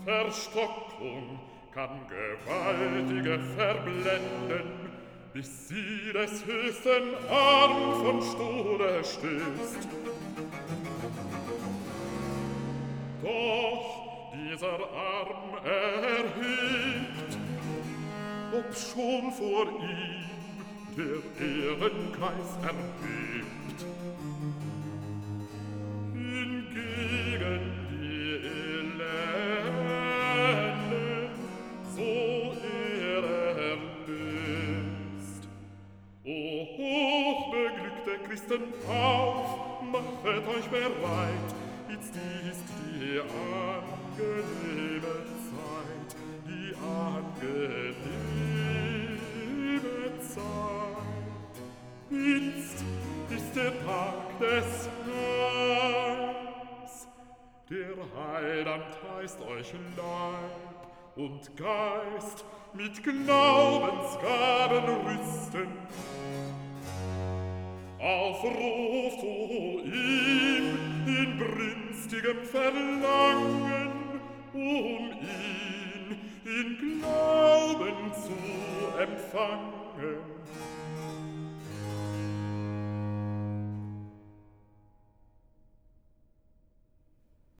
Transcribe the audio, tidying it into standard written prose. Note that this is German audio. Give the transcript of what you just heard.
Verstockung kann Gewaltige verblenden, bis sie des höchsten Arm vom Stuhle stößt. Doch dieser Arm erhebt, obschon vor ihm der Ehrenkreis erhebt. Hingegen die Elenden, so erlöst. O hochbeglückte Christen, auf, machet euch bereit, jetzt ist die angenehme Zeit, die angenehme Zeit. Jetzt ist der Tag des Heils, der Heiland heißt euch Leib und Geist mit Glaubensgaben rüsten. Aufruft, o ihm in brünstigem Verlangen, ihn in Glauben zu empfangen.